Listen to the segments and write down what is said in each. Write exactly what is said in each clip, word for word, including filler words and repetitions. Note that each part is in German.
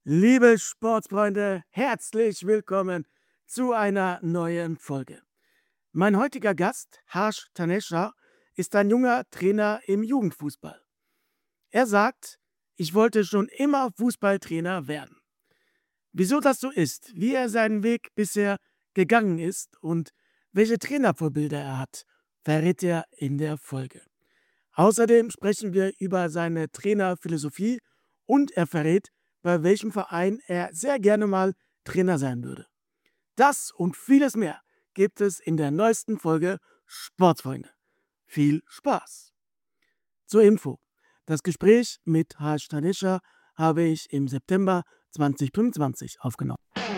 Liebe Sportsfreunde, herzlich willkommen zu einer neuen Folge. Mein heutiger Gast, Harsh Tanesha, ist ein junger Trainer im Jugendfußball. Er sagt, ich wollte schon immer Fußballtrainer werden. Wieso das so ist, wie er seinen Weg bisher gegangen ist und welche Trainervorbilder er hat, verrät er in der Folge. Außerdem sprechen wir über seine Trainerphilosophie und er verrät, bei welchem Verein er sehr gerne mal Trainer sein würde. Das und vieles mehr gibt es in der neuesten Folge Sportsfreunde. Viel Spaß! Zur Info. Das Gespräch mit Harsh Tanesha habe ich im September zweitausendfünfundzwanzig aufgenommen.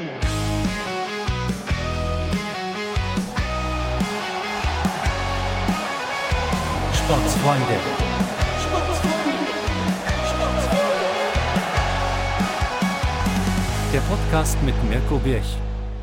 Sportsfreunde. Der Podcast mit Mirko Birch.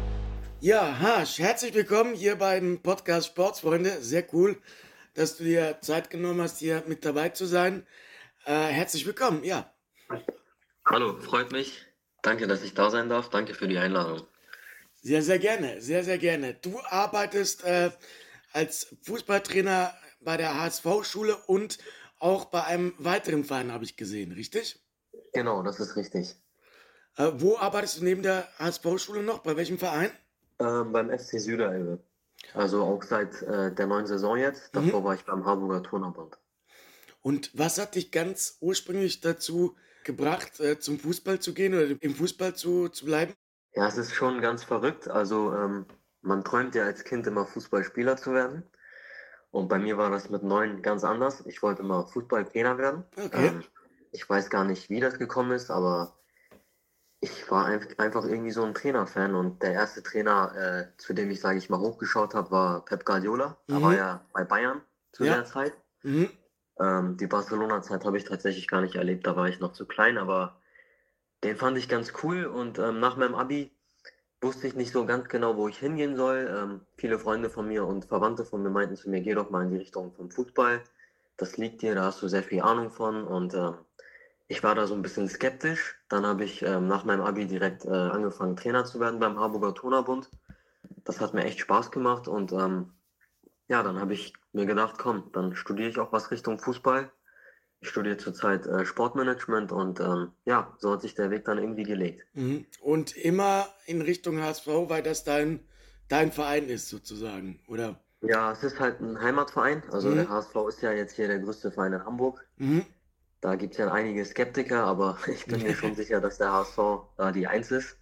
Ja, Harsh, herzlich willkommen hier beim Podcast Sportsfreunde. Sehr cool, dass du dir Zeit genommen hast, hier mit dabei zu sein. Äh, herzlich willkommen, ja. Hallo, freut mich. Danke, dass ich da sein darf. Danke für die Einladung. Sehr, sehr gerne, sehr, sehr gerne. Du arbeitest äh, als Fußballtrainer bei der H S V-Schule und auch bei einem weiteren Verein, habe ich gesehen, richtig? Genau, das ist richtig. Äh, wo arbeitest du neben der H S V-Schule noch? Bei welchem Verein? Ähm, beim F C Süderelbe. Also auch seit äh, der neuen Saison jetzt. Mhm. Davor war ich beim Harburger Turnerbund. Und was hat dich ganz ursprünglich dazu gebracht, äh, zum Fußball zu gehen oder im Fußball zu, zu bleiben? Ja, es ist schon ganz verrückt. Also ähm, man träumt ja als Kind immer Fußballspieler zu werden. Und bei mir war das mit neun ganz anders. Ich wollte immer Fußballtrainer werden. Okay. Ähm, ich weiß gar nicht, wie das gekommen ist, aber ich war ein- einfach irgendwie so ein Trainerfan und der erste Trainer, äh, zu dem ich, sage ich mal, hochgeschaut habe, war Pep Guardiola. Er war Mhm. ja bei Bayern zu Ja. der Zeit. Mhm. Ähm, die Barcelona-Zeit habe ich tatsächlich gar nicht erlebt, da war ich noch zu klein, aber den fand ich ganz cool und ähm, nach meinem Abi wusste ich nicht so ganz genau, wo ich hingehen soll. Ähm, viele Freunde von mir und Verwandte von mir meinten zu mir, geh doch mal in die Richtung vom Fußball. Das liegt dir, da hast du sehr viel Ahnung von und ähm, ich war da so ein bisschen skeptisch. Dann habe ich ähm, nach meinem Abi direkt äh, angefangen, Trainer zu werden beim Harburger Turnerbund. Das hat mir echt Spaß gemacht und ähm, ja, dann habe ich mir gedacht, komm, dann studiere ich auch was Richtung Fußball. Ich studiere zurzeit äh, Sportmanagement und ähm, ja, so hat sich der Weg dann irgendwie gelegt. Mhm. Und immer in Richtung H S V, weil das dein, dein Verein ist, sozusagen, oder? Ja, es ist halt ein Heimatverein. Also der Mhm. H S V ist ja jetzt hier der größte Verein in Hamburg. Mhm. Da gibt es ja einige Skeptiker, aber ich bin mir schon sicher, dass der H S V da die Eins ist.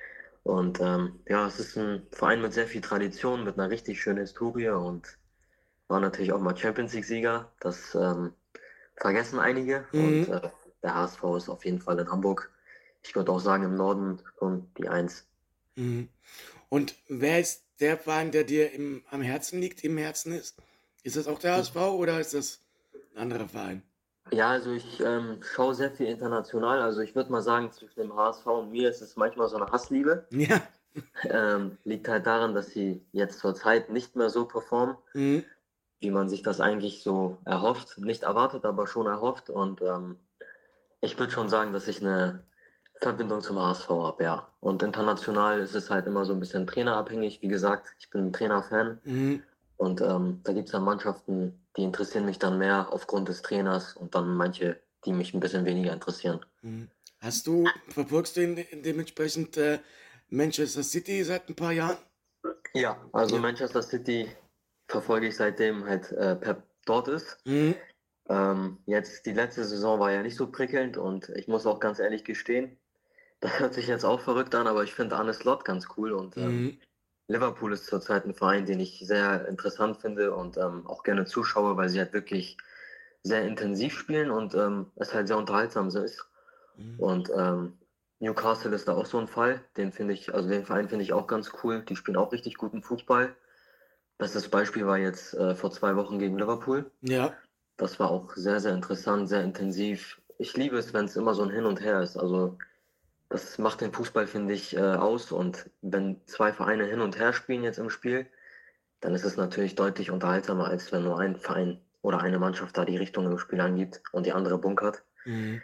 Und ähm, ja, es ist ein Verein mit sehr viel Tradition, mit einer richtig schönen Historie und war natürlich auch mal Champions League-Sieger. Das ähm, vergessen einige. Und Mhm. äh, der H S V ist auf jeden Fall in Hamburg. Ich würde auch sagen, im Norden schon die Eins. Mhm. Und wer ist der Verein, der dir im, am Herzen liegt, im Herzen ist? Ist das auch der H S V oder ist das ein anderer Verein? Ja, also ich ähm, schaue sehr viel international. Also ich würde mal sagen, zwischen dem H S V und mir ist es manchmal so eine Hassliebe. Ja. Ähm, liegt halt daran, dass sie jetzt zur Zeit nicht mehr so performen, Mhm. wie man sich das eigentlich so erhofft. Nicht erwartet, aber schon erhofft. Und ähm, ich würde schon sagen, dass ich eine Verbindung zum H S V habe, ja. Und international ist es halt immer so ein bisschen trainerabhängig. Wie gesagt, ich bin ein Trainerfan. Mhm. Und ähm, da gibt es dann Mannschaften, die interessieren mich dann mehr aufgrund des Trainers und dann manche, die mich ein bisschen weniger interessieren. Mhm. Hast du, verfolgst du in, dementsprechend äh, Manchester City seit ein paar Jahren? Ja, also Ja. Manchester City verfolge ich seitdem halt äh, Pep dort ist. Mhm. Ähm, jetzt die letzte Saison war ja nicht so prickelnd und ich muss auch ganz ehrlich gestehen, das hört sich jetzt auch verrückt an, aber ich finde Arne Slot ganz cool und ähm, Mhm. Liverpool ist zurzeit ein Verein, den ich sehr interessant finde und ähm, auch gerne zuschaue, weil sie halt wirklich sehr intensiv spielen und ähm, es halt sehr unterhaltsam so ist. Mhm. Und ähm, Newcastle ist da auch so ein Fall, den finde ich, also den Verein finde ich auch ganz cool. Die spielen auch richtig guten Fußball. Bestes Beispiel war jetzt äh, vor zwei Wochen gegen Liverpool. Ja. Das war auch sehr, sehr interessant, sehr intensiv. Ich liebe es, wenn es immer so ein Hin und Her ist. Also das macht den Fußball, finde ich, äh, aus. Und wenn zwei Vereine hin und her spielen jetzt im Spiel, dann ist es natürlich deutlich unterhaltsamer, als wenn nur ein Verein oder eine Mannschaft da die Richtung im Spiel angibt und die andere bunkert. Mhm.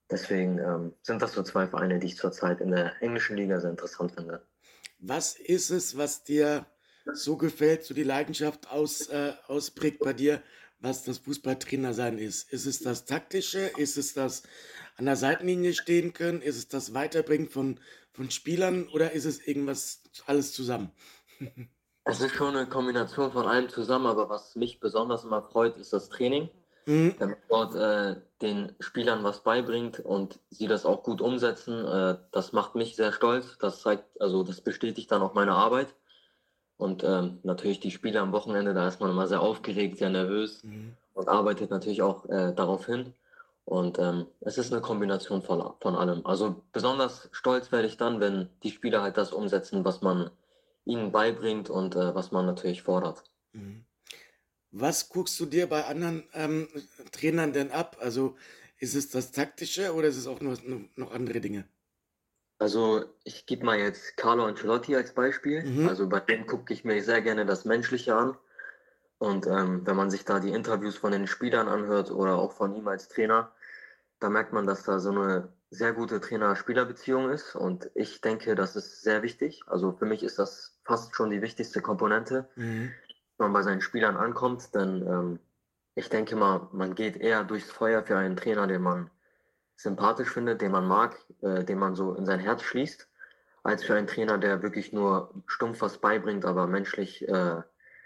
Deswegen ähm, sind das so zwei Vereine, die ich zurzeit in der englischen Liga sehr interessant finde. Was ist es, was dir so gefällt, so die Leidenschaft aus, äh, ausprägt bei dir, was das Fußballtrainer sein ist? Ist es das Taktische? Ist es das an der Seitenlinie stehen können? Ist es das Weiterbringen von, von Spielern oder ist es irgendwas alles zusammen? Es ist schon eine Kombination von allem zusammen, aber was mich besonders immer freut, ist das Training. Mhm. Wenn man dort äh, den Spielern was beibringt und sie das auch gut umsetzen, äh, das macht mich sehr stolz. Das zeigt, also das bestätigt dann auch meine Arbeit. Und ähm, natürlich die Spiele am Wochenende, da ist man immer sehr aufgeregt, sehr nervös Mhm. und arbeitet natürlich auch äh, darauf hin. Und ähm, es ist eine Kombination von, von allem. Also besonders stolz werde ich dann, wenn die Spieler halt das umsetzen, was man ihnen beibringt und äh, was man natürlich fordert. Mhm. Was guckst du dir bei anderen ähm, Trainern denn ab? Also ist es das Taktische oder ist es auch noch, noch andere Dinge? Also ich gebe mal jetzt Carlo Ancelotti als Beispiel. Mhm. Also bei dem gucke ich mir sehr gerne das Menschliche an. Und ähm, wenn man sich da die Interviews von den Spielern anhört oder auch von ihm als Trainer, da merkt man, dass da so eine sehr gute Trainer-Spieler-Beziehung ist. Und ich denke, das ist sehr wichtig. Also für mich ist das fast schon die wichtigste Komponente, Mhm. wenn man bei seinen Spielern ankommt. Denn ähm, ich denke mal, man geht eher durchs Feuer für einen Trainer, den man sympathisch findet, den man mag, äh, den man so in sein Herz schließt, als für einen Trainer, der wirklich nur stumpf was beibringt, aber menschlich, äh,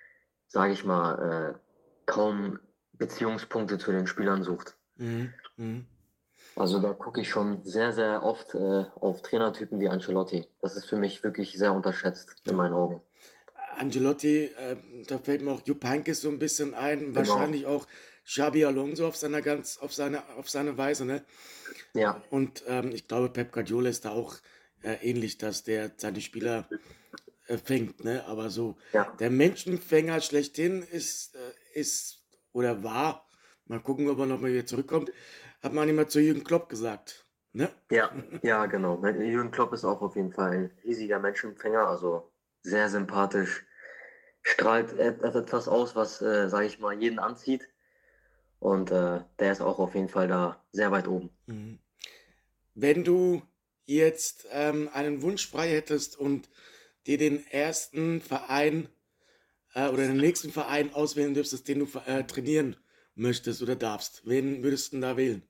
sage ich mal, äh, kaum Beziehungspunkte zu den Spielern sucht. Mhm. Mhm. Also da gucke ich schon sehr, sehr oft äh, auf Trainertypen wie Ancelotti. Das ist für mich wirklich sehr unterschätzt in Ja. meinen Augen. Ancelotti, äh, da fällt mir auch Jupp Heynckes so ein bisschen ein, Genau. wahrscheinlich auch Xabi Alonso auf seiner ganz, auf seine, auf seine Weise, ne? Ja, Und ähm, ich glaube, Pep Guardiola ist da auch äh, ähnlich, dass der seine Spieler äh, fängt, ne? Aber so ja, der Menschenfänger schlechthin ist, äh, ist oder war, mal gucken, ob er nochmal wieder zurückkommt, hat man immer zu Jürgen Klopp gesagt, ne? ja, ja, genau. Jürgen Klopp ist auch auf jeden Fall ein riesiger Menschenfänger, also sehr sympathisch, strahlt et- etwas aus, was, äh, sage ich mal, jeden anzieht. Und äh, der ist auch auf jeden Fall da sehr weit oben. Mhm. Wenn du jetzt ähm, einen Wunsch frei hättest und dir den ersten Verein äh, oder den nächsten Verein auswählen dürftest, den du äh, trainieren möchtest oder darfst, wen würdest du denn da wählen?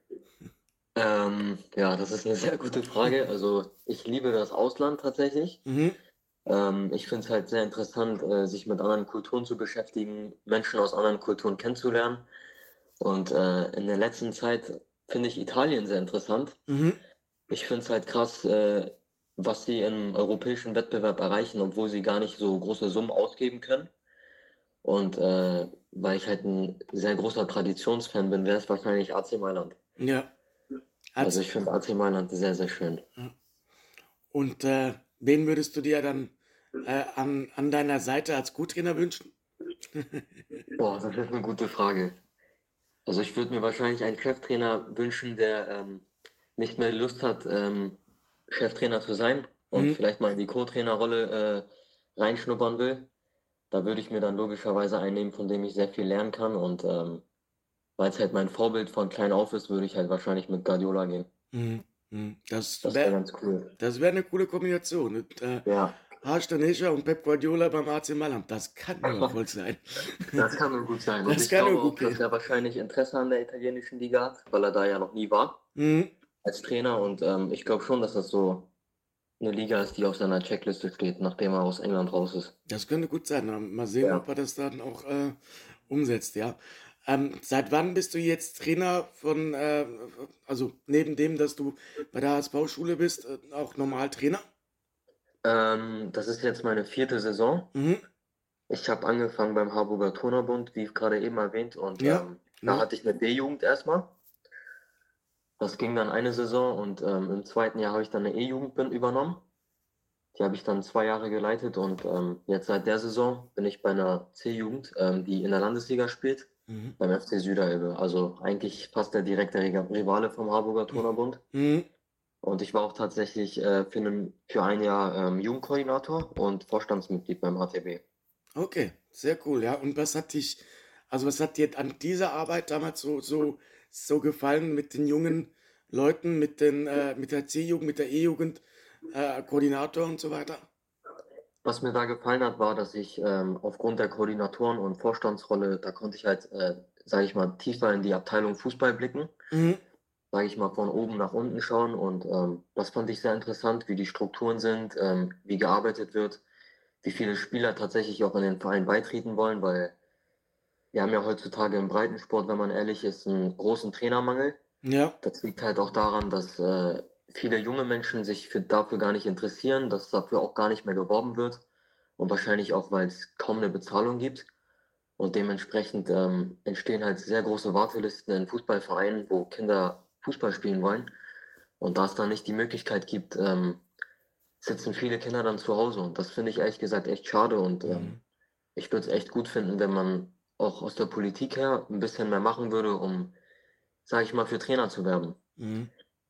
Ähm, ja, das ist eine sehr gute Frage. Also ich liebe das Ausland tatsächlich. Mhm. Ähm, ich finde es halt sehr interessant, äh, sich mit anderen Kulturen zu beschäftigen, Menschen aus anderen Kulturen kennenzulernen. Und äh, in der letzten Zeit finde ich Italien sehr interessant. Mhm. Ich finde es halt krass, äh, was sie im europäischen Wettbewerb erreichen, obwohl sie gar nicht so große Summen ausgeben können. Und äh, weil ich halt ein sehr großer Traditionsfan bin, wäre es wahrscheinlich A C Mailand. Ja. Also Hat's, ich finde A C Mailand sehr, sehr schön. ja. Und äh, wen würdest du dir dann äh, an, an deiner Seite als Co-Trainer wünschen? Boah, das ist eine gute Frage. Also ich würde mir wahrscheinlich einen Cheftrainer wünschen, der ähm, nicht mehr Lust hat, ähm, Cheftrainer zu sein und Mhm. vielleicht mal in die Co-Trainerrolle äh, reinschnuppern will. Da würde ich mir dann logischerweise einen nehmen, von dem ich sehr viel lernen kann. Und ähm, weil es halt mein Vorbild von klein auf ist, würde ich halt wahrscheinlich mit Guardiola gehen. Mhm. Mhm. Das Das wäre wäre ganz cool. das wär eine coole Kombination. Mit, äh, Ja, Harsh Danesha und Pep Guardiola beim A C Mailand. Das kann nur Erfolg sein. das kann nur gut sein. Und Das ich kann nur glaube gut auch, dass gehen. er wahrscheinlich Interesse an der italienischen Liga hat, weil er da ja noch nie war Mhm. als Trainer. Und ähm, ich glaube schon, dass das so eine Liga ist, die auf seiner Checkliste steht, nachdem er aus England raus ist. Das könnte gut sein. Na, mal sehen, ob Ja. er das dann auch äh, umsetzt, ja. Ähm, seit wann bist du jetzt Trainer von, äh, also neben dem, dass du bei der H S V-Schule bist, äh, auch normal Trainer? Ähm, das ist jetzt meine vierte Saison. Mhm. Ich habe angefangen beim Harburger Turnerbund, wie gerade eben erwähnt, und Ja, ähm, da genau. hatte ich eine B-Jugend erstmal. Das ging dann eine Saison und ähm, im zweiten Jahr habe ich dann eine E-Jugend bin- übernommen. Die habe ich dann zwei Jahre geleitet und ähm, jetzt seit der Saison bin ich bei einer C-Jugend, ähm, die in der Landesliga spielt, Mhm. beim F C Süderelbe. Also eigentlich fast der direkte Riga- Rivale vom Harburger Turnerbund. Mhm. Und ich war auch tatsächlich äh, für, einen, für ein Jahr ähm, Jugendkoordinator und Vorstandsmitglied beim H T B. Okay, sehr cool, ja. Und was hat dich, also was hat dir an dieser Arbeit damals so, so, so gefallen mit den Jungen? Leuten, mit den, äh, mit der C-Jugend, mit der E-Jugend, äh, Koordinator und so weiter? Was mir da gefallen hat, war, dass ich ähm, aufgrund der Koordinatoren und Vorstandsrolle, da konnte ich halt, äh, sage ich mal, tiefer in die Abteilung Fußball blicken, Mhm. sage ich mal, von oben nach unten schauen. Und ähm, das fand ich sehr interessant, wie die Strukturen sind, ähm, wie gearbeitet wird, wie viele Spieler tatsächlich auch in den Verein beitreten wollen, weil wir haben ja heutzutage im Breitensport, wenn man ehrlich ist, einen großen Trainermangel. Ja. Das liegt halt auch daran, dass äh, viele junge Menschen sich für, dafür gar nicht interessieren, dass dafür auch gar nicht mehr geworben wird und wahrscheinlich auch, weil es kaum eine Bezahlung gibt. Und dementsprechend ähm, entstehen halt sehr große Wartelisten in Fußballvereinen, wo Kinder Fußball spielen wollen. Und da es dann nicht die Möglichkeit gibt, ähm, sitzen viele Kinder dann zu Hause. Und das finde ich ehrlich gesagt echt schade. Und ähm, Mhm. ich würde es echt gut finden, wenn man auch aus der Politik her ein bisschen mehr machen würde, um, sage ich mal, für Trainer zu werben. Mhm.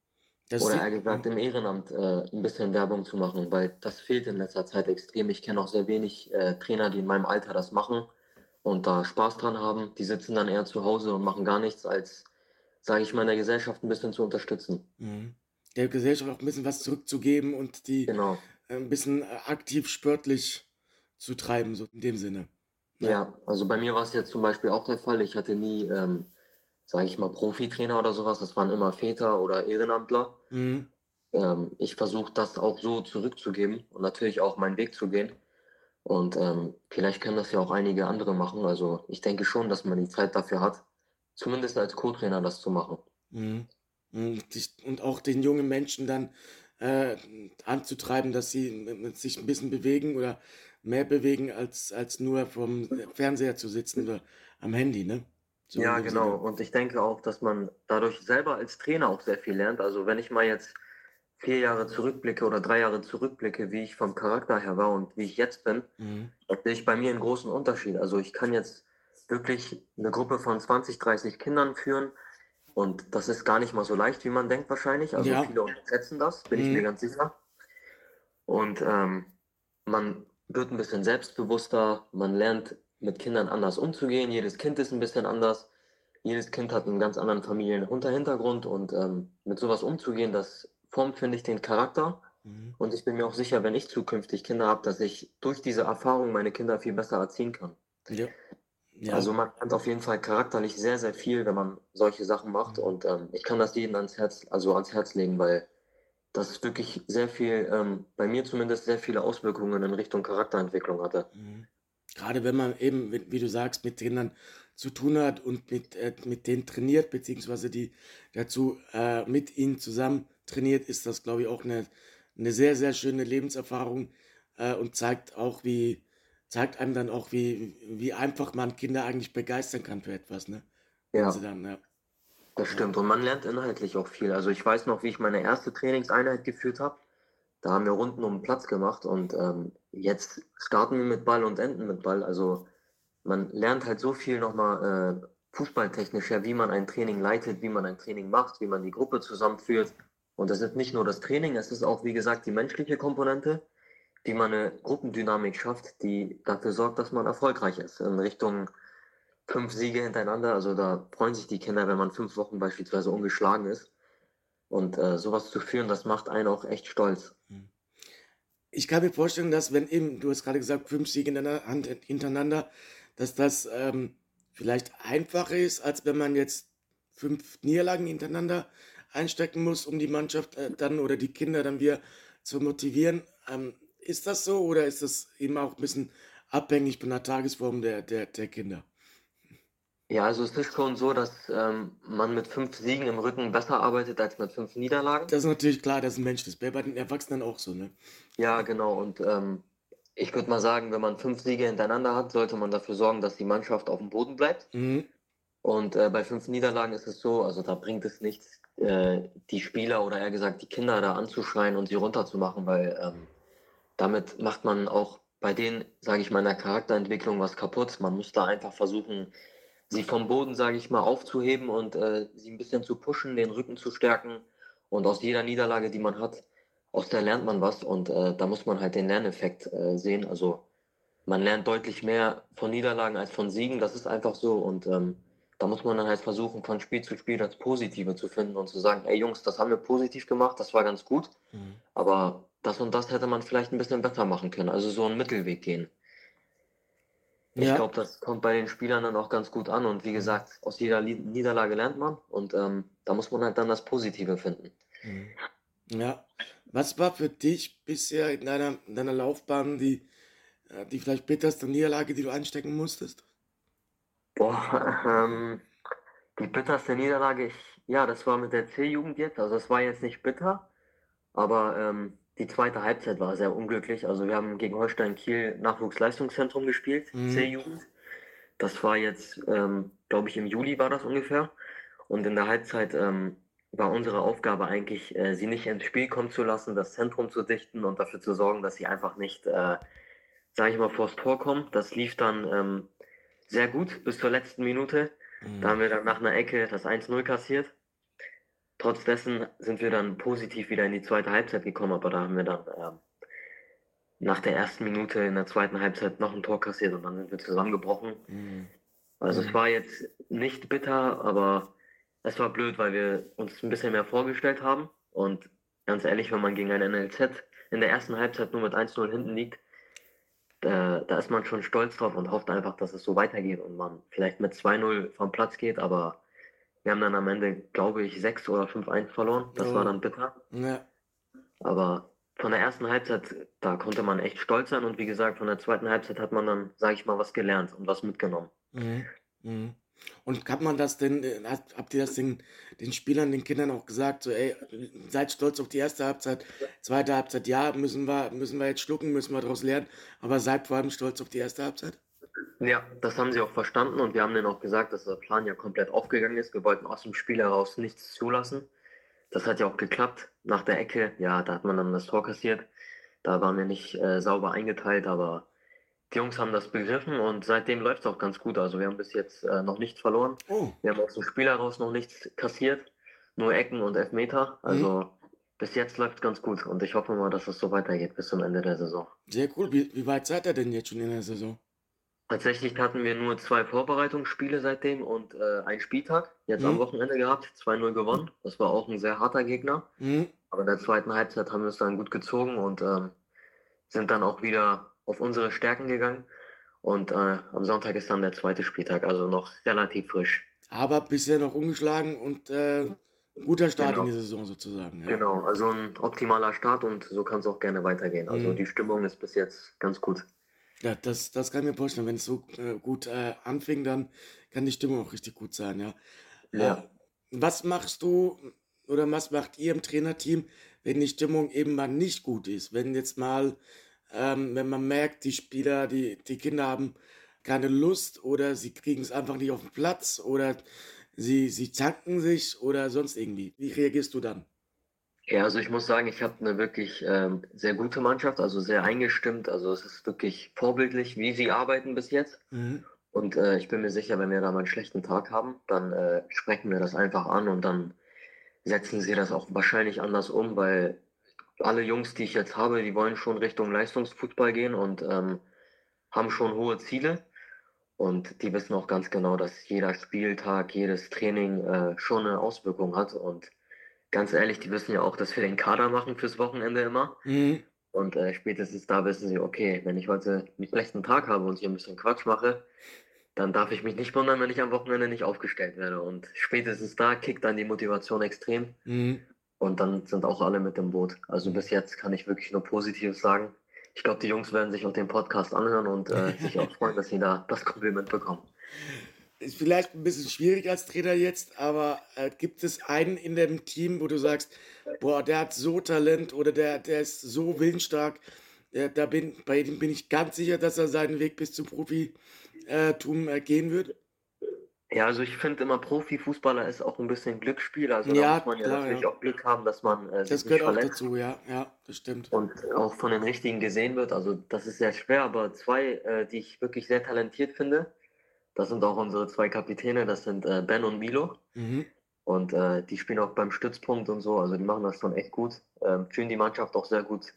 Das Oder sieht eher gesagt mhm. im Ehrenamt äh, ein bisschen Werbung zu machen, weil das fehlt in letzter Zeit extrem. Ich kenne auch sehr wenig äh, Trainer, die in meinem Alter das machen und da Spaß dran haben. Die sitzen dann eher zu Hause und machen gar nichts, als, sage ich mal, in der Gesellschaft ein bisschen zu unterstützen. Mhm. Der Gesellschaft auch ein bisschen was zurückzugeben und die, Genau. äh, 'n bisschen, äh, aktiv sportlich zu treiben, so in dem Sinne. Ja. Ja, also bei mir war es jetzt zum Beispiel auch der Fall. Ich hatte nie, ähm, sage ich mal, Profitrainer oder sowas. Das waren immer Väter oder Ehrenamtler. Mhm. Ähm, ich versuche das auch so zurückzugeben und natürlich auch meinen Weg zu gehen. Und ähm, vielleicht können das ja auch einige andere machen. Also ich denke schon, dass man die Zeit dafür hat, zumindest als Co-Trainer das zu machen. Mhm. Mhm. Dich und auch den jungen Menschen dann, äh, anzutreiben, dass sie m m sich 'n bisschen bewegen oder mehr bewegen, als als nur vorm Fernseher zu sitzen oder am Handy, ne? So in Ja, dem genau. Sinne. Und ich denke auch, dass man dadurch selber als Trainer auch sehr viel lernt. Also wenn ich mal jetzt vier Jahre zurückblicke oder drei Jahre zurückblicke, wie ich vom Charakter her war und wie ich jetzt bin, Mhm. da sehe ich bei mir einen großen Unterschied. Also ich kann jetzt wirklich eine Gruppe von zwanzig, dreißig Kindern führen und das ist gar nicht mal so leicht, wie man denkt wahrscheinlich. Also Ja. viele unterschätzen das, bin ich mir Mhm. ganz sicher. Und ähm, man wird ein bisschen selbstbewusster, man lernt mit Kindern anders umzugehen. Jedes Kind ist ein bisschen anders. Jedes Kind hat einen ganz anderen Familienhintergrund und ähm, mit sowas umzugehen, das formt, finde ich, den Charakter. Mhm. Und ich bin mir auch sicher, wenn ich zukünftig Kinder habe, dass ich durch diese Erfahrung meine Kinder viel besser erziehen kann. Ja. Ja. Also man lernt auf jeden Fall charakterlich sehr, sehr viel, wenn man solche Sachen macht. Mhm. Und ähm, ich kann das jedem ans Herz, also ans Herz legen, weil das ist wirklich sehr viel, ähm, bei mir zumindest sehr viele Auswirkungen in Richtung Charakterentwicklung hatte. Mhm. Grade wenn man eben, wie wie du sagst, mit Kindern zu tun hat und mit äh, mit denen trainiert, beziehungsweise die dazu, äh, mit ihnen zusammen trainiert, ist das, glaube ich, auch eine 'ne sehr, sehr schöne Lebenserfahrung, äh, und zeigt auch, wie zeigt einem dann auch, wie wie einfach man Kinder eigentlich begeistern kann für etwas, ne? Wenn sie Ja, dann ja, das ja. stimmt. Und man lernt inhaltlich auch viel. Also ich weiß noch, wie ich meine erste Trainingseinheit geführt habe. Da haben wir Runden um den Platz gemacht und ähm, jetzt starten wir mit Ball und enden mit Ball. Also man lernt halt so viel nochmal äh, fußballtechnisch her, wie man ein Training leitet, wie man ein Training macht, wie man die Gruppe zusammenführt. Und das ist nicht nur das Training, es ist auch, wie gesagt, die menschliche Komponente, wie man eine Gruppendynamik schafft, die dafür sorgt, dass man erfolgreich ist in Richtung fünf Siege hintereinander. Also da freuen sich die Kinder, wenn man fünf Wochen beispielsweise ungeschlagen ist. Und äh, sowas zu führen, das macht einen auch echt stolz. Mhm. Ich kann mir vorstellen, dass wenn eben du hast gerade gesagt, fünf Siege hintereinander Hand hintereinander, dass das, ähm, vielleicht einfacher ist, als wenn man jetzt fünf Niederlagen hintereinander einstecken muss, um die Mannschaft, äh, dann oder die Kinder dann wieder zu motivieren. Ähm, ist das so oder ist das eben auch 'n bisschen abhängig von der Tagesform der der der Kinder? Ja, also es ist schon so, dass ähm, man mit fünf Siegen im Rücken besser arbeitet als mit fünf Niederlagen. Das ist natürlich klar, das ist 'n Mensch. Das wäre bei den Erwachsenen auch so, ne? Ja, Ja. genau. Und ähm, ich würde mal sagen, wenn man fünf Siege hintereinander hat, sollte man dafür sorgen, dass die Mannschaft auf dem Boden bleibt. Mhm. Und äh, bei fünf Niederlagen ist es so, also da bringt es nichts, äh, die Spieler oder eher gesagt die Kinder da anzuschreien und sie runterzumachen, weil ähm, damit macht man auch bei denen, sage ich mal, in der Charakterentwicklung was kaputt. Man muss da einfach versuchen, sie vom Boden, sage ich mal, aufzuheben und äh, sie ein bisschen zu pushen, den Rücken zu stärken. Und aus jeder Niederlage, die man hat, aus der lernt man was und äh, da muss man halt den Lerneffekt äh, sehen. Also man lernt deutlich mehr von Niederlagen als von Siegen, das ist einfach so. Und ähm, da muss man dann halt versuchen, von Spiel zu Spiel das Positive zu finden und zu sagen, ey Jungs, das haben wir positiv gemacht, das war ganz gut, Mhm. aber das und das hätte man vielleicht ein bisschen besser machen können. Also so einen Mittelweg gehen. Ich Ja. glaube, das kommt bei den Spielern dann auch ganz gut an und wie Mhm. gesagt, aus jeder Li Niederlage lernt man und ähm, da muss man halt dann das Positive finden. Mhm. Ja. Was war für dich bisher in deiner, in deiner Laufbahn die, äh, die vielleicht bitterste Niederlage, die du einstecken musstest? Boah, ähm, die bitterste Niederlage, ich, ja, das war mit der C-Jugend jetzt. Also es war jetzt nicht bitter, aber ähm, die zweite Halbzeit war sehr unglücklich. Also wir haben gegen Holstein Kiel Nachwuchsleistungszentrum gespielt, Mhm. C-Jugend. Das war jetzt, ähm, glaube ich, im Juli war das ungefähr. Und in der Halbzeit ähm, war unsere Aufgabe eigentlich, äh, sie nicht ins Spiel kommen zu lassen, das Zentrum zu dichten und dafür zu sorgen, dass sie einfach nicht, äh, sage ich mal, vors Tor kommen. Das lief dann ähm, sehr gut bis zur letzten Minute. Da Mhm. haben wir dann nach einer Ecke das eins null kassiert. Trotz dessen sind wir dann positiv wieder in die zweite Halbzeit gekommen, aber da haben wir dann ähm, nach der ersten Minute in der zweiten Halbzeit noch ein Tor kassiert und dann sind wir zusammengebrochen. Mhm. Also es Mhm. war jetzt nicht bitter, aber es war blöd, weil wir uns ein bisschen mehr vorgestellt haben. Und ganz ehrlich, wenn man gegen ein N L Z in der ersten Halbzeit nur mit eins null hinten liegt, da, da ist man schon stolz drauf und hofft einfach, dass es so weitergeht und man vielleicht mit zwei null vom Platz geht, aber wir haben dann am Ende, glaube ich, sechs oder fünf eins verloren. Das war Oh. dann bitter. Ja. Aber von der ersten Halbzeit, da konnte man echt stolz sein und wie gesagt, von der zweiten Halbzeit hat man dann, sage ich mal, was gelernt und was mitgenommen. Mhm. Mhm. Und hat man das denn, äh, hat, habt ihr das den, den Spielern, den Kindern auch gesagt, so, ey, seid stolz auf die erste Halbzeit, zweite Halbzeit, ja, müssen wir, müssen wir jetzt schlucken, müssen wir daraus lernen, aber seid vor allem stolz auf die erste Halbzeit? Ja, das haben sie auch verstanden und wir haben denen auch gesagt, dass der Plan ja komplett aufgegangen ist. Wir wollten aus dem Spiel heraus nichts zulassen. Das hat ja auch geklappt. Nach der Ecke, ja, da hat man dann das Tor kassiert. Da waren wir nicht äh, sauber eingeteilt, aber die Jungs haben das begriffen und seitdem läuft es auch ganz gut. Also wir haben bis jetzt äh, noch nichts verloren. Oh. Wir haben aus dem Spiel heraus noch nichts kassiert, nur Ecken und Elfmeter. Mhm. Also bis jetzt läuft es ganz gut und ich hoffe mal, dass es so weitergeht bis zum Ende der Saison. Sehr cool. Wie, wie weit seid ihr denn jetzt schon in der Saison? Tatsächlich hatten wir nur zwei Vorbereitungsspiele seitdem und äh, einen Spieltag jetzt am Mhm. Wochenende gehabt, zwei null gewonnen. Das war auch ein sehr harter Gegner. Mhm. Aber in der zweiten Halbzeit haben wir es dann gut gezogen und ähm, sind dann auch wieder auf unsere Stärken gegangen. Und äh, am Sonntag ist dann der zweite Spieltag, also noch relativ frisch. Aber bisher noch ungeschlagen und äh, guter Start in die Genau, Saison sozusagen, ja. genau. Also ein optimaler Start und so kann es auch gerne weitergehen. Also Mhm. die Stimmung ist bis jetzt ganz gut. Ja, das, das kann ich mir vorstellen. Wenn es so äh, gut äh, anfing, dann kann die Stimmung auch richtig gut sein, ja. Äh, Ja. was machst du oder was macht ihr im Trainerteam, wenn die Stimmung eben mal nicht gut ist? Wenn jetzt mal, ähm, wenn man merkt, die Spieler, die, die Kinder haben keine Lust oder sie kriegen es einfach nicht auf den Platz oder sie, sie zanken sich oder sonst irgendwie. Wie reagierst du dann? Ja, also ich muss sagen, ich habe eine wirklich ähm, sehr gute Mannschaft, also sehr eingestimmt. Also es ist wirklich vorbildlich, wie sie arbeiten bis jetzt. Mhm. Und äh, ich bin mir sicher, wenn wir da mal einen schlechten Tag haben, dann äh, sprechen wir das einfach an und dann setzen sie das auch wahrscheinlich anders um, weil alle Jungs, die ich jetzt habe, die wollen schon Richtung Leistungsfußball gehen und ähm, haben schon hohe Ziele. Und die wissen auch ganz genau, dass jeder Spieltag, jedes Training äh, schon eine Auswirkung hat. Und ganz ehrlich, die wissen ja auch, dass wir den Kader machen fürs Wochenende immer. Mhm. Und äh, spätestens da wissen sie, okay, wenn ich heute einen schlechten Tag habe und hier ein bisschen Quatsch mache, dann darf ich mich nicht wundern, wenn ich am Wochenende nicht aufgestellt werde. Und spätestens da kickt dann die Motivation extrem. Mhm. Und dann sind auch alle mit im Boot. Also bis jetzt kann ich wirklich nur Positives sagen. Ich glaube, die Jungs werden sich auch den Podcast anhören und äh, sich auch freuen, dass sie da das Kompliment bekommen. Ist vielleicht ein bisschen schwierig als Trainer jetzt, aber äh, gibt es einen in dem Team, wo du sagst, boah, der hat so Talent oder der, der ist so willensstark, äh, da bin, bei ihm bin ich ganz sicher, dass er seinen Weg bis zum Profitum äh, gehen wird? Ja, also ich finde immer, Profifußballer ist auch ein bisschen Glücksspiel. Also da Ja, muss man ja klar, natürlich ja. auch Glück haben, dass man äh, sich Das nicht gehört auch verletzt dazu, ja, ja, das stimmt. und auch von den Richtigen gesehen wird. Also das ist sehr schwer, aber zwei, äh, die ich wirklich sehr talentiert finde, das sind auch unsere zwei Kapitäne, das sind äh, Ben und Milo. Mhm. Und äh, die spielen auch beim Stützpunkt und so, also die machen das schon echt gut. Ähm, führen die Mannschaft auch sehr gut.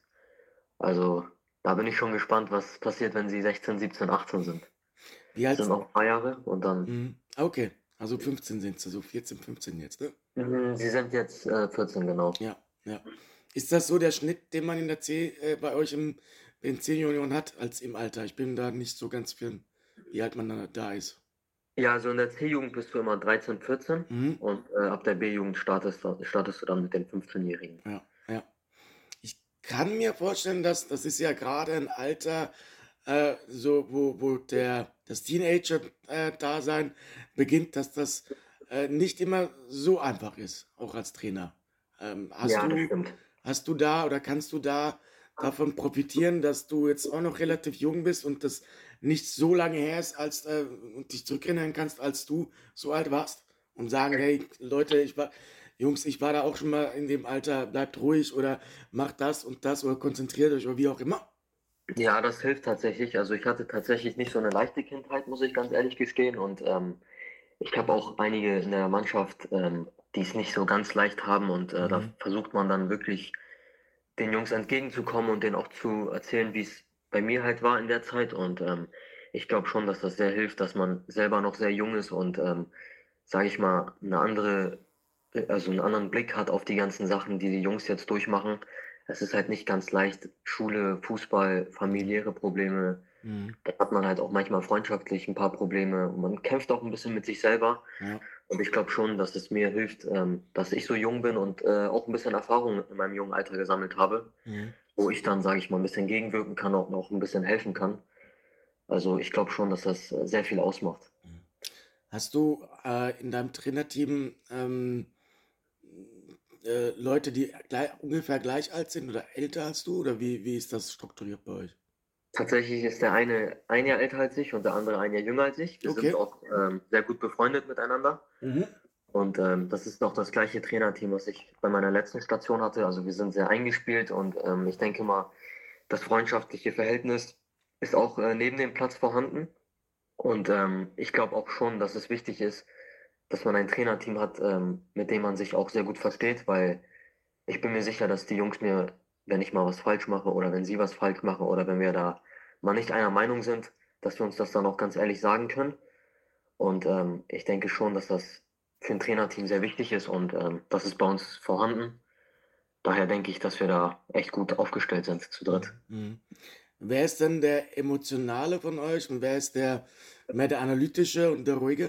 Also da bin ich schon gespannt, was passiert, wenn sie sechzehn, siebzehn, achtzehn sind. Wie Das alt? sind noch ein paar Jahre und dann, Mhm. Okay. Also fünfzehn sind sie, so vierzehn, fünfzehn jetzt, ne? Mhm, Sie sind jetzt äh, vierzehn, genau. Ja, ja. Ist das so der Schnitt, den man in der C, äh, bei euch im, in C-Junioren hat, als im Alter? Ich bin da nicht so ganz firm, wie alt man da, da ist. Ja, also in der C-Jugend bist du immer dreizehn, vierzehn Mhm. und äh, ab der B-Jugend startest, du- startest du dann mit den fünfzehn-Jährigen. Ja, ja. Ich kann mir vorstellen, dass das ist ja gerade ein Alter, äh, so wo, wo der, das Teenager-Dasein beginnt, dass das äh, nicht immer so einfach ist, auch als Trainer. Ähm, hast Ja, das du, stimmt. hast du da oder kannst du da davon profitieren, dass du jetzt auch noch relativ jung bist und das nicht so lange her ist, als äh, und dich zurückerinnern kannst, als du so alt warst und sagen, hey Leute, ich war, Jungs, ich war da auch schon mal in dem Alter, bleibt ruhig oder macht das und das oder konzentriert euch oder wie auch immer. Ja, das hilft tatsächlich. Also ich hatte tatsächlich nicht so eine leichte Kindheit, muss ich ganz ehrlich gestehen. Und ähm, ich habe auch einige in der Mannschaft, ähm, die es nicht so ganz leicht haben. Und äh, da Mhm. versucht man dann wirklich den Jungs entgegenzukommen und denen auch zu erzählen, wie es bei mir halt war in der Zeit. Und ähm, ich glaube schon, dass das sehr hilft, dass man selber noch sehr jung ist und, ähm, sage ich mal, eine andere, also einen anderen Blick hat auf die ganzen Sachen, die die Jungs jetzt durchmachen. Es ist halt nicht ganz leicht, Schule, Fußball, Mhm. familiäre Probleme. Mhm. Da hat man halt auch manchmal freundschaftlich ein paar Probleme. Und man kämpft auch ein bisschen mit sich selber. Ja. Und ich glaube schon, dass es mir hilft, ähm, dass ich so jung bin und äh, auch ein bisschen Erfahrung in meinem jungen Alter gesammelt habe, Mhm. wo ich dann, sage ich mal, ein bisschen gegenwirken kann und auch ein bisschen helfen kann. Also ich glaube schon, dass das äh, sehr viel ausmacht. Mhm. Hast du äh, in deinem Trainerteam ähm, äh, Leute, die gleich, ungefähr gleich alt sind oder älter als du? Oder wie, wie ist das strukturiert bei euch? Tatsächlich ist der eine ein Jahr älter als ich und der andere ein Jahr jünger als ich. Wir sind Okay. auch ähm, sehr gut befreundet miteinander. Mhm. Und ähm, das ist noch das gleiche Trainerteam, was ich bei meiner letzten Station hatte. Also wir sind sehr eingespielt und ähm, ich denke mal, das freundschaftliche Verhältnis ist auch äh, neben dem Platz vorhanden. Und ähm, ich glaube auch schon, dass es wichtig ist, dass man ein Trainerteam hat, ähm, mit dem man sich auch sehr gut versteht, weil ich bin mir sicher, dass die Jungs mir, wenn ich mal was falsch mache oder wenn sie was falsch machen oder wenn wir da mal nicht einer Meinung sind, dass wir uns das dann auch ganz ehrlich sagen können. Und ähm, ich denke schon, dass das für ein Trainerteam sehr wichtig ist und ähm, das ist bei uns vorhanden. Daher denke ich, dass wir da echt gut aufgestellt sind zu dritt. Mhm. Mhm. Wer ist denn der Emotionale von euch und wer ist der mehr der Analytische und der Ruhige?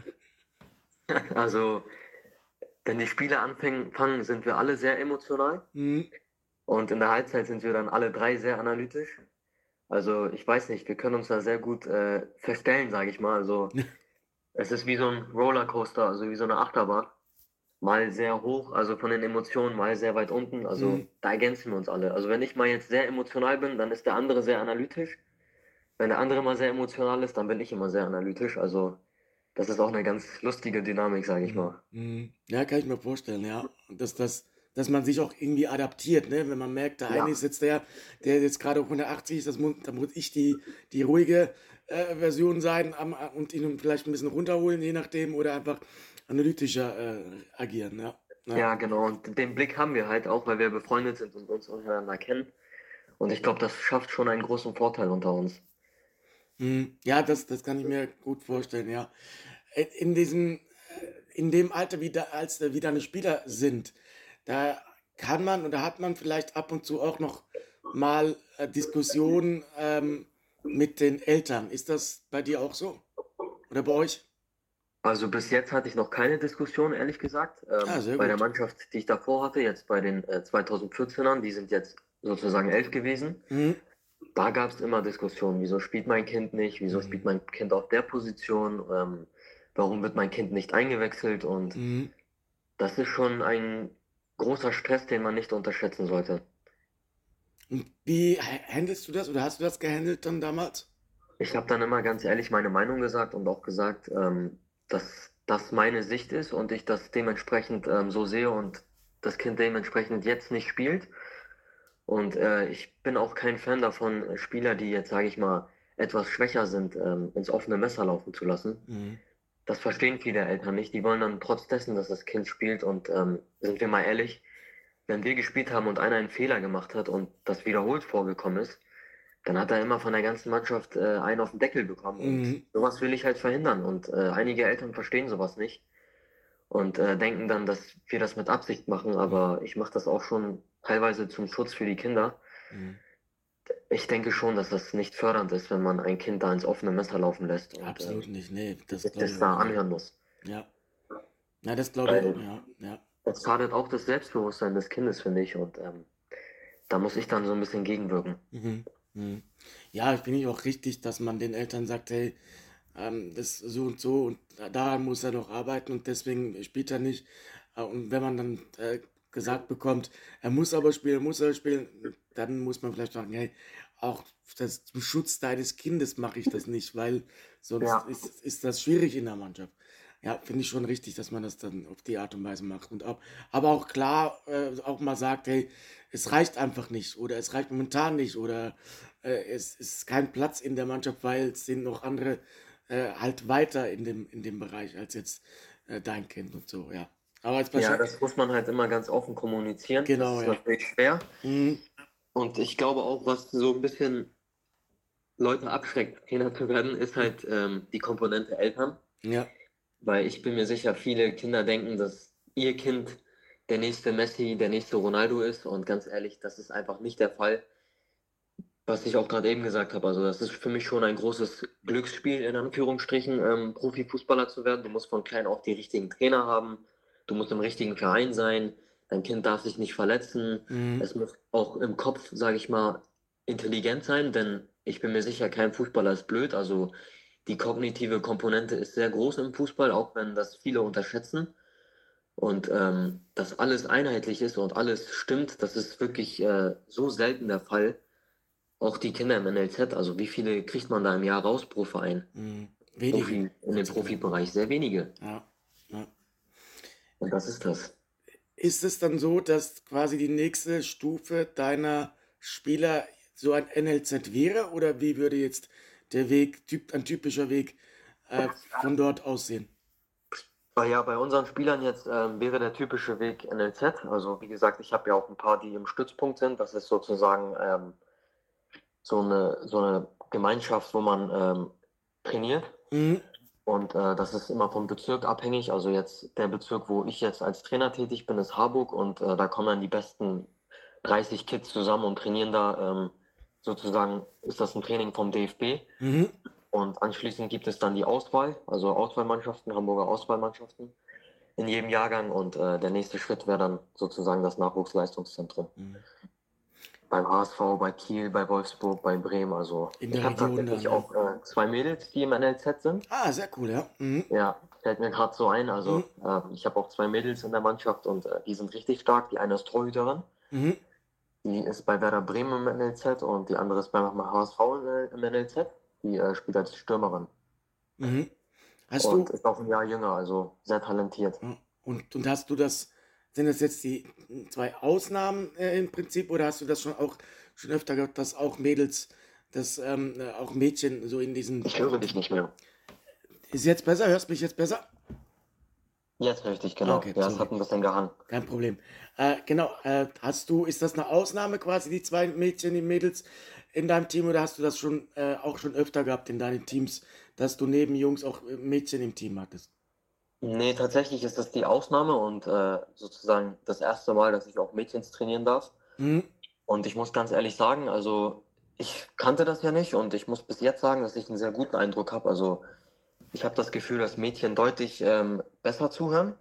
Also, wenn die Spiele anfangen, fangen, sind wir alle sehr emotional Mhm. und in der Halbzeit sind wir dann alle drei sehr analytisch. Also, ich weiß nicht, wir können uns da sehr gut äh, verstellen, sage ich mal. Also, es ist wie so ein Rollercoaster, also wie so eine Achterbahn. Mal sehr hoch, also von den Emotionen, mal sehr weit unten. Mhm. Also da ergänzen wir uns alle. Also wenn ich mal jetzt sehr emotional bin, dann ist der andere sehr analytisch. Wenn der andere mal sehr emotional ist, dann bin ich immer sehr analytisch. Also das ist auch eine ganz lustige Dynamik, sage ich Mhm. mal. Mhm. Ja, kann ich mir vorstellen, ja. Und dass, das, dass man sich auch irgendwie adaptiert, ne? Wenn man merkt, der eine Ja, ist jetzt der, der jetzt gerade auf hundertachtzig ist, das muss, da muss ich die, die ruhige äh, Version sein am, und ihn vielleicht ein bisschen runterholen, je nachdem, oder einfach analytischer äh, agieren, ja. Ja. ja, genau. Und den Blick haben wir halt auch, weil wir befreundet sind und uns untereinander kennen. Und ich glaube, das schafft schon einen großen Vorteil unter uns. Mhm. Ja, das, das kann ich mir gut vorstellen, ja. In in diesem, äh, in dem Alter, wie da, als äh, wie deine Spieler sind, da kann man oder hat man vielleicht ab und zu auch noch mal äh, Diskussionen ähm, mit den Eltern. Ist das bei dir auch so? Oder bei euch? Also bis jetzt hatte ich noch keine Diskussion, ehrlich gesagt. Ah, Ähm, sehr bei der gut. Mannschaft, die ich davor hatte, jetzt bei den äh, zweitausendvierzehn die sind jetzt sozusagen elf gewesen. Mhm. Da gab es immer Diskussionen. Wieso spielt mein Kind nicht? Wieso spielt Mhm. mein Kind auf der Position? Ähm, warum wird mein Kind nicht eingewechselt? Und Mhm. das ist schon ein großer Stress, den man nicht unterschätzen sollte. Und wie ha- handelst du das oder hast du das gehandelt dann damals? Ich habe dann immer ganz ehrlich meine Meinung gesagt und auch gesagt, ähm, dass das meine Sicht ist und ich das dementsprechend ähm, so sehe und das Kind dementsprechend jetzt nicht spielt. Und äh, ich bin auch kein Fan davon, äh, Spieler, die jetzt, sage ich mal, etwas schwächer sind, ähm, ins offene Messer laufen zu lassen. Mhm. Das verstehen viele Eltern nicht. Die wollen dann trotz dessen, dass das Kind spielt. Und ähm, sind wir mal ehrlich, wenn wir gespielt haben und einer einen Fehler gemacht hat und das wiederholt vorgekommen ist, dann hat er immer von der ganzen Mannschaft äh, einen auf den Deckel bekommen. Und Mhm. sowas will ich halt verhindern. Und äh, einige Eltern verstehen sowas nicht und äh, denken dann, dass wir das mit Absicht machen. Aber ich mache das auch schon teilweise zum Schutz für die Kinder. Mhm. Ich denke schon, dass das nicht fördernd ist, wenn man ein Kind da ins offene Messer laufen lässt und Absolut ähm, nicht. Nee, das sich glaube das ich da auch. Ja. anhören muss. Ja. Ja, das glaube ich auch. Weil Ja. Ja. das schadet auch das Selbstbewusstsein des Kindes, finde ich. Und ähm, da muss ich dann so ein bisschen gegenwirken. Mhm. Mhm. Ja, finde ich auch richtig, dass man den Eltern sagt, hey, ähm, das so und so und da- daran muss er noch arbeiten und deswegen spielt er nicht. Äh, Und wenn man dann äh, gesagt bekommt, er muss aber spielen, muss er spielen, dann muss man vielleicht sagen, hey, auch das, zum Schutz deines Kindes mache ich das nicht, weil sonst Ja, ist, ist das schwierig in der Mannschaft. Ja, finde ich schon richtig, dass man das dann auf die Art und Weise macht. Und auch, aber auch klar äh, auch mal sagt, hey, es reicht einfach nicht oder es reicht momentan nicht oder äh, es ist kein Platz in der Mannschaft, weil es sind noch andere äh, halt weiter in dem, in dem Bereich als jetzt äh, dein Kind und so, ja. Aber jetzt ja, wahrscheinlich, das muss man halt immer ganz offen kommunizieren. Das genau, ist ja. natürlich schwer. Mhm. Und ich glaube auch, was so ein bisschen Leute abschreckt, Trainer zu werden, ist halt ähm, die Komponente Eltern. Ja. Weil ich bin mir sicher, viele Kinder denken, dass ihr Kind der nächste Messi, der nächste Ronaldo ist. Und ganz ehrlich, das ist einfach nicht der Fall. Was ich auch gerade eben gesagt habe, also das ist für mich schon ein großes Glücksspiel, in Anführungsstrichen, ähm, Profifußballer zu werden. Du musst von klein auf die richtigen Trainer haben, du musst im richtigen Verein sein, dein Kind darf sich nicht verletzen. Mhm. Es muss auch im Kopf, sage ich mal, intelligent sein, denn ich bin mir sicher, kein Fußballer ist blöd. Also die kognitive Komponente ist sehr groß im Fußball, auch wenn das viele unterschätzen. Und ähm, dass alles einheitlich ist und alles stimmt, das ist wirklich äh, so selten der Fall. Auch die Kinder im N L Z, also wie viele kriegt man da im Jahr raus pro Verein? Mhm. Wenige, Profi, in dem Gott sei Dank. Profibereich sehr wenige. Ja. Ja. Und das ist das. Ist es dann so, dass quasi die nächste Stufe deiner Spieler so ein N L Z wäre oder wie würde jetzt der Weg, typ, ein typischer Weg äh, von dort aussehen? Ah ja, bei unseren Spielern jetzt ähm, wäre der typische Weg N L Z. Also wie gesagt, ich habe ja auch ein paar, die im Stützpunkt sind. Das ist sozusagen ähm, so eine, so eine Gemeinschaft, wo man ähm, trainiert. Mhm. Und äh, das ist immer vom Bezirk abhängig. Also jetzt der Bezirk, wo ich jetzt als Trainer tätig bin, ist Harburg und äh, da kommen dann die besten dreißig Kids zusammen und trainieren da. Ähm, sozusagen ist das ein Training vom D F B. Mhm. Und anschließend gibt es dann die Auswahl, also Auswahlmannschaften, Hamburger Auswahlmannschaften in jedem Jahrgang. Und äh, der nächste Schritt wäre dann sozusagen das Nachwuchsleistungszentrum. Mhm. Beim H S V, bei Kiel, bei Wolfsburg, bei Bremen. Also In der ich habe Region dann, tatsächlich ja. auch äh, zwei Mädels, die im N L Z sind. Ah, sehr cool, ja. Mhm. Ja, fällt mir gerade so ein. Also Mhm. äh, ich habe auch zwei Mädels in der Mannschaft und äh, die sind richtig stark. Die eine ist Torhüterin, Mhm. die ist bei Werder Bremen im N L Z und die andere ist beim H S V im im N L Z. Die äh, spielt als Stürmerin Mhm. Hast und du, ist auch ein Jahr jünger, also sehr talentiert. ja, und, und hast du das, sind das jetzt die zwei Ausnahmen äh, im Prinzip oder hast du das schon auch schon öfter gehabt, dass auch Mädels, dass ähm, äh, auch Mädchen so in diesen, Ich höre dich nicht mehr. ist jetzt besser, hörst mich jetzt besser? Jetzt höre ich dich, Ah, genau. okay, Ja, es sorry. hat ein bisschen gehangen. Kein Problem. Äh, genau, äh, hast du, ist das eine Ausnahme quasi, die zwei Mädchen, die Mädels in deinem Team, oder hast du das schon äh, auch schon öfter gehabt in deinen Teams, dass du neben Jungs auch äh, Mädchen im Team hattest? Nee, tatsächlich ist das die Ausnahme und äh, sozusagen das erste Mal, dass ich auch Mädchens trainieren darf. Mhm. Und ich muss ganz ehrlich sagen, also ich kannte das ja nicht und ich muss bis jetzt sagen, dass ich einen sehr guten Eindruck habe. Also ich habe das Gefühl, dass Mädchen deutlich ähm, besser zuhören.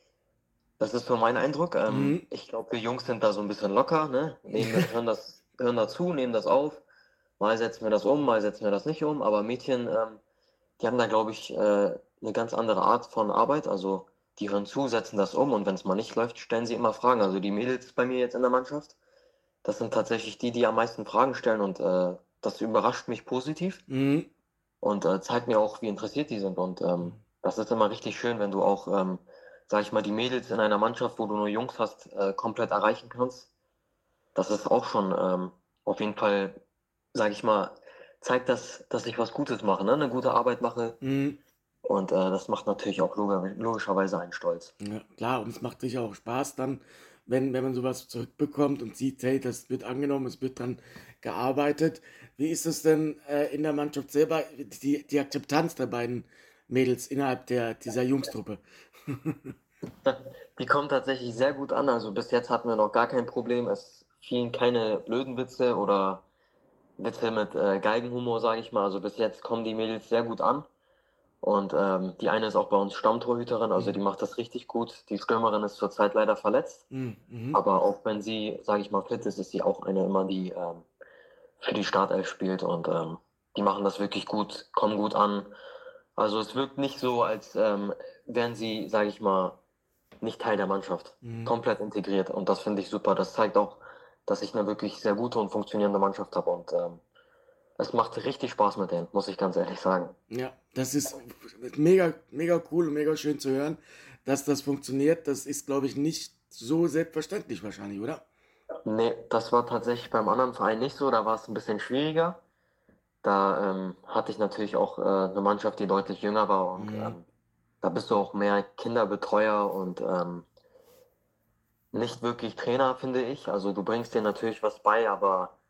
Das ist so mein Eindruck. Ähm, Mhm. ich glaube, wir Jungs sind da so ein bisschen locker, ne? Nehmen, hören das, hören dazu, nehmen das auf. Mal setzen wir das um, mal setzen wir das nicht um. Aber Mädchen, ähm, die haben da, glaube ich, äh, eine ganz andere Art von Arbeit. Also die hören zu, setzen das um und wenn es mal nicht läuft, stellen sie immer Fragen. Also die Mädels bei mir jetzt in der Mannschaft, das sind tatsächlich die, die am meisten Fragen stellen und äh, das überrascht mich positiv Mhm. und äh, zeigt mir auch, wie interessiert die sind. Und ähm, das ist immer richtig schön, wenn du auch, ähm, sag ich mal, die Mädels in einer Mannschaft, wo du nur Jungs hast, äh, komplett erreichen kannst. Das ist auch schon ähm, auf jeden Fall, sag ich mal, zeigt das, dass ich was Gutes mache, ne? Eine gute Arbeit mache. Mhm. Und äh, das macht natürlich auch log logischerweise einen stolz. Ja, klar, und es macht sicher auch Spaß dann, wenn wenn man sowas zurückbekommt und sieht, hey, das wird angenommen, es wird dran gearbeitet. Wie ist es denn, äh, in der Mannschaft selber, die die Akzeptanz der beiden Mädels innerhalb der dieser Jungstruppe? Die kommen tatsächlich sehr gut an. Also bis jetzt hatten wir noch gar kein Problem. Es fielen keine blöden Witze oder Witze mit äh, Galgenhumor, sage ich mal. Also bis jetzt kommen die Mädels sehr gut an. Und ähm, die eine ist auch bei uns Stammtorhüterin, also die Mhm. macht das richtig gut. Die Stürmerin ist zurzeit leider verletzt. Mhm, mhm. Aber auch wenn sie, sage ich mal, fit ist, ist sie auch eine immer, die ähm, für die Startelf spielt. Und ähm, die machen das wirklich gut, kommen gut an. Also es wirkt nicht so, als ähm, wären sie, sage ich mal, nicht Teil der Mannschaft. Mhm. Komplett integriert. Und das finde ich super. Das zeigt auch, dass ich eine wirklich sehr gute und funktionierende Mannschaft habe. Und ähm, es macht richtig Spaß mit denen, muss ich ganz ehrlich sagen. Ja, das ist mega, mega cool und mega schön zu hören, dass das funktioniert. Das ist, glaube ich, nicht so selbstverständlich wahrscheinlich, oder? Nee, das war tatsächlich beim anderen Verein nicht so. Da war es ein bisschen schwieriger. Da ähm, hatte ich natürlich auch äh, eine Mannschaft, die deutlich jünger war und Mhm. ähm, da bist du auch mehr Kinderbetreuer und ähm, nicht wirklich Trainer, finde ich. Also du bringst denen natürlich was bei, aber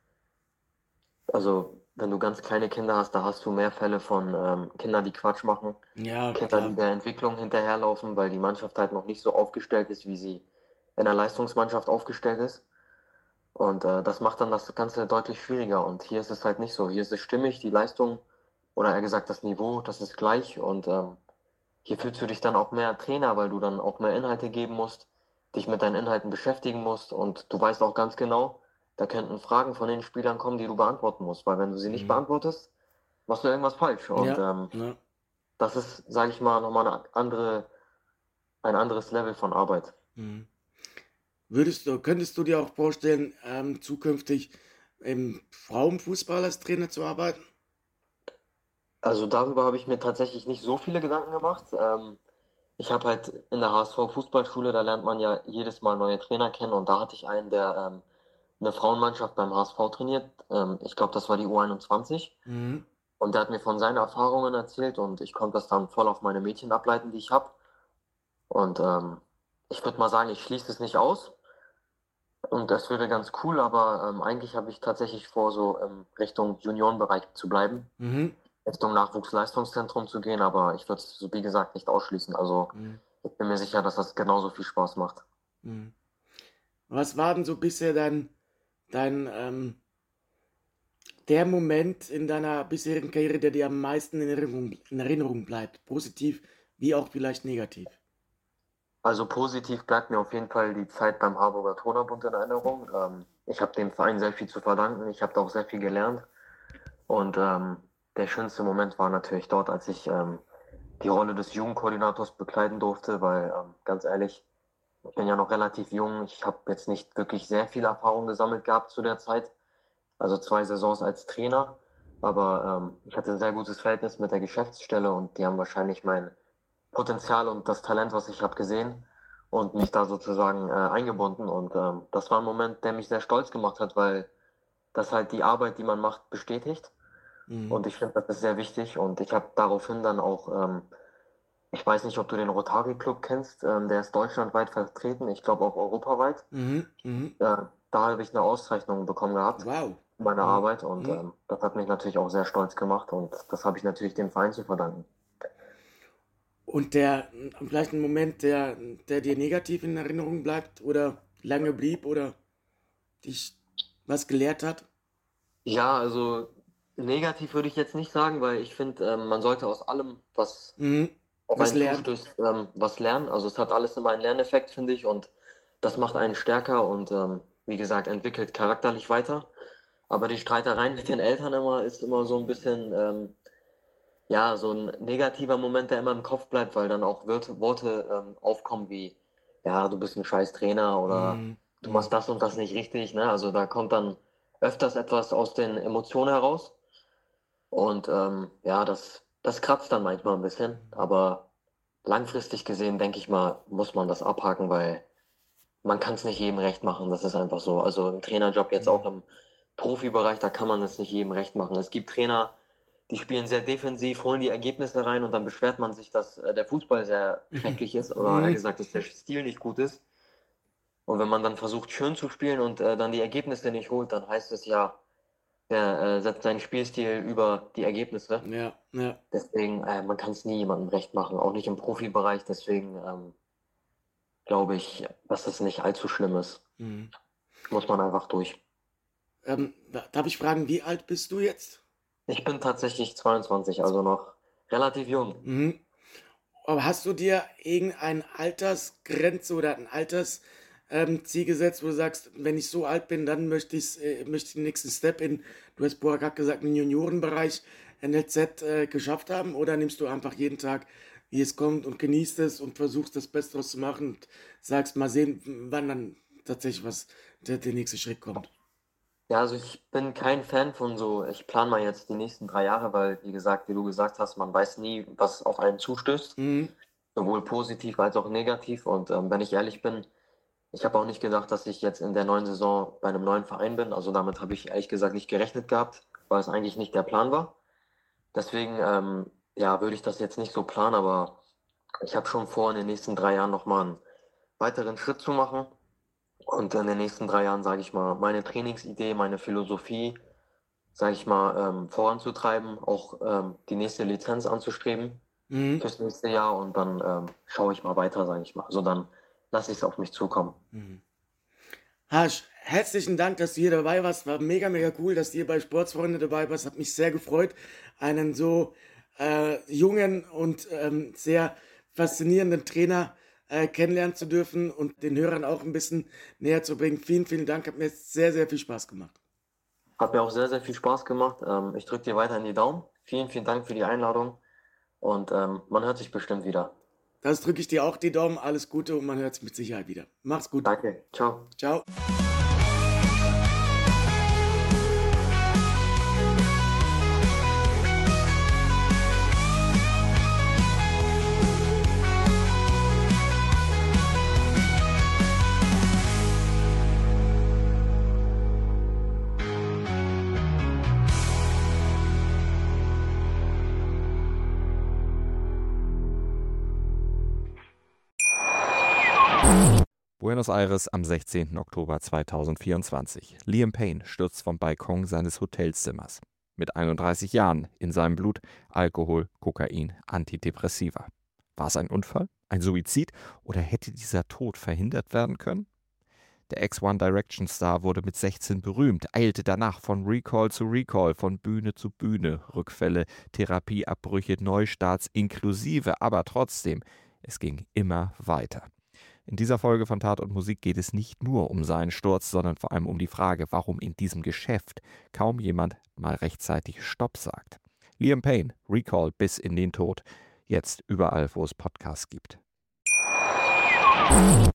also wenn du ganz kleine Kinder hast, da hast du mehr Fälle von ähm, Kindern, die Quatsch machen, Ja, Kinder, die klar. der Entwicklung hinterherlaufen, weil die Mannschaft halt noch nicht so aufgestellt ist, wie sie in der Leistungsmannschaft aufgestellt ist. Und äh, das macht dann das Ganze deutlich schwieriger. Und hier ist es halt nicht so. Hier ist es stimmig, die Leistung oder eher gesagt das Niveau, das ist gleich. Und ähm, hier fühlst du dich dann auch mehr Trainer, weil du dann auch mehr Inhalte geben musst, dich mit deinen Inhalten beschäftigen musst. Und du weißt auch ganz genau, da könnten Fragen von den Spielern kommen, die du beantworten musst. Weil wenn du sie nicht Mhm. beantwortest, machst du irgendwas falsch. Und Ja, ähm, ja. das ist, sage ich mal, nochmal eine andere, ein anderes Level von Arbeit. Mhm. Würdest du, könntest du dir auch vorstellen, ähm, zukünftig im Frauenfußball als Trainer zu arbeiten? Also darüber habe ich mir tatsächlich nicht so viele Gedanken gemacht. Ähm, ich habe halt in der H S V Fußballschule, da lernt man ja jedes Mal neue Trainer kennen und da hatte ich einen, der ähm, eine Frauenmannschaft beim H S V trainiert. Ähm, ich glaube, das war die U einundzwanzig. Mhm. Und der hat mir von seinen Erfahrungen erzählt und ich konnte das dann voll auf meine Mädchen ableiten, die ich habe. Und ähm, ich würde mal sagen, ich schließe es nicht aus. Und das wäre ganz cool, aber ähm, eigentlich habe ich tatsächlich vor, so ähm, Richtung Juniorenbereich zu bleiben. Mhm. Richtung Nachwuchsleistungszentrum zu gehen, aber ich würde es, so wie gesagt, nicht ausschließen. Also Mhm. ich bin mir sicher, dass das genauso viel Spaß macht. Mhm. Was war denn so bisher dein, dein ähm, der Moment in deiner bisherigen Karriere, der dir am meisten in Erinnerung, in Erinnerung bleibt? Positiv wie auch vielleicht negativ? Also positiv bleibt mir auf jeden Fall die Zeit beim Harburger Turnerbund in Erinnerung. Ähm, ich habe dem Verein sehr viel zu verdanken. Ich habe da auch sehr viel gelernt. Und ähm, der schönste Moment war natürlich dort, als ich ähm, die Rolle des Jugendkoordinators bekleiden durfte, weil ähm, ganz ehrlich, ich bin ja noch relativ jung. Ich habe jetzt nicht wirklich sehr viel Erfahrung gesammelt gehabt zu der Zeit. Also zwei Saisons als Trainer. Aber ähm, ich hatte ein sehr gutes Verhältnis mit der Geschäftsstelle und die haben wahrscheinlich mein Potenzial und das Talent, was ich habe, gesehen und mich da sozusagen äh, eingebunden. Und ähm, das war ein Moment, der mich sehr stolz gemacht hat, weil das halt die Arbeit, die man macht, bestätigt. Mhm. Und ich finde, das ist sehr wichtig. Und ich habe daraufhin dann auch, ähm, ich weiß nicht, ob du den Rotary Club kennst, ähm, der ist deutschlandweit vertreten, ich glaube auch europaweit. Mhm. Mhm. Äh, da habe ich eine Auszeichnung bekommen gehabt Wow. für meine Mhm. Arbeit und Mhm. ähm, das hat mich natürlich auch sehr stolz gemacht und das habe ich natürlich dem Verein zu verdanken. Und der, vielleicht ein Moment, der, der dir negativ in Erinnerung bleibt oder lange blieb oder dich was gelehrt hat? Ja, also negativ würde ich jetzt nicht sagen, weil ich finde, ähm, man sollte aus allem, was Mhm. auf Was einen lernen? zustößt, ähm, was lernen. Also es hat alles immer einen Lerneffekt, finde ich, und das macht einen stärker und ähm, wie gesagt, entwickelt charakterlich weiter. Aber die Streitereien mit den Eltern immer ist immer so ein bisschen, ähm, ja, so ein negativer Moment, der immer im Kopf bleibt, weil dann auch Wörter, Worte ähm, aufkommen wie, ja, du bist ein scheiß Trainer oder Mhm. du Mhm. machst das und das nicht richtig, ne? Also da kommt dann öfters etwas aus den Emotionen heraus und ähm, ja, das, das kratzt dann manchmal ein bisschen, aber langfristig gesehen, denke ich mal, muss man das abhaken, weil man kann es nicht jedem recht machen, das ist einfach so. Also im Trainerjob jetzt auch Mhm. im Profibereich, da kann man es nicht jedem recht machen. Es gibt Trainer, die spielen sehr defensiv, holen die Ergebnisse rein und dann beschwert man sich, dass äh, der Fußball sehr schrecklich ist oder eher Mhm. gesagt, dass der Stil nicht gut ist. Und wenn man dann versucht, schön zu spielen und äh, dann die Ergebnisse nicht holt, dann heißt es ja, er äh, setzt seinen Spielstil über die Ergebnisse. Ja, ja. Deswegen, äh, man kann es nie jemandem recht machen, auch nicht im Profibereich. Deswegen ähm, glaube ich, dass das nicht allzu schlimm ist. Mhm. Muss man einfach durch. Ähm, da- darf ich fragen, wie alt bist du jetzt? Ich bin tatsächlich zweiundzwanzig, also noch relativ jung. Mhm. Aber hast du dir irgendeine Altersgrenze oder ein Altersziel ähm, Ziel gesetzt, wo du sagst, wenn ich so alt bin, dann möchte ich, äh, möchte ich den nächsten Step in, du hast vorher gerade gesagt, im Juniorenbereich N L Z äh, geschafft haben? Oder nimmst du einfach jeden Tag, wie es kommt und genießt es und versuchst das Beste daraus zu machen und sagst, mal sehen, wann dann tatsächlich was der, der nächste Schritt kommt? Ja, also ich bin kein Fan von so, ich plane mal jetzt die nächsten drei Jahre, weil, wie gesagt, wie du gesagt hast, man weiß nie, was auf einen zustößt, Mhm. sowohl positiv als auch negativ. Und ähm, wenn ich ehrlich bin, ich habe auch nicht gedacht, dass ich jetzt in der neuen Saison bei einem neuen Verein bin. Also damit habe ich ehrlich gesagt nicht gerechnet gehabt, weil es eigentlich nicht der Plan war. Deswegen, ähm, ja, würde ich das jetzt nicht so planen, aber ich habe schon vor, in den nächsten drei Jahren nochmal einen weiteren Schritt zu machen. Und in den nächsten drei Jahren, sage ich mal, meine Trainingsidee, meine Philosophie, sage ich mal, ähm, voranzutreiben, auch ähm, die nächste Lizenz anzustreben Mhm. fürs nächste Jahr und dann ähm, schaue ich mal weiter, sage ich mal. Also dann lasse ich es auf mich zukommen. Mhm. Hasch, herzlichen Dank, dass du hier dabei warst. War mega, mega cool, dass du hier bei Sportsfreunde dabei warst. Hat mich sehr gefreut, einen so äh, jungen und ähm, sehr faszinierenden Trainer äh, kennenlernen zu dürfen und den Hörern auch ein bisschen näher zu bringen. Vielen, vielen Dank. Hat mir sehr, sehr viel Spaß gemacht. Hat mir auch sehr, sehr viel Spaß gemacht. Ähm, ich drücke dir weiterhin die Daumen. Vielen, vielen Dank für die Einladung und ähm, man hört sich bestimmt wieder. Das drücke ich dir auch die Daumen. Alles Gute und man hört es mit Sicherheit wieder. Mach's gut. Danke. Ciao. Ciao. Buenos Aires am sechzehnten Oktober zweitausendvierundzwanzig. Liam Payne stürzt vom Balkon seines Hotelzimmers. Mit einunddreißig Jahren, in seinem Blut Alkohol, Kokain, Antidepressiva. War es ein Unfall, ein Suizid oder hätte dieser Tod verhindert werden können? Der Ex-One Direction Star wurde mit sechzehn berühmt, eilte danach von Recall zu Recall, von Bühne zu Bühne, Rückfälle, Therapieabbrüche, Neustarts inklusive, aber trotzdem, es ging immer weiter. In dieser Folge von Tat und Musik geht es nicht nur um seinen Sturz, sondern vor allem um die Frage, warum in diesem Geschäft kaum jemand mal rechtzeitig Stopp sagt. Liam Payne, Recall bis in den Tod. Jetzt überall, wo es Podcasts gibt.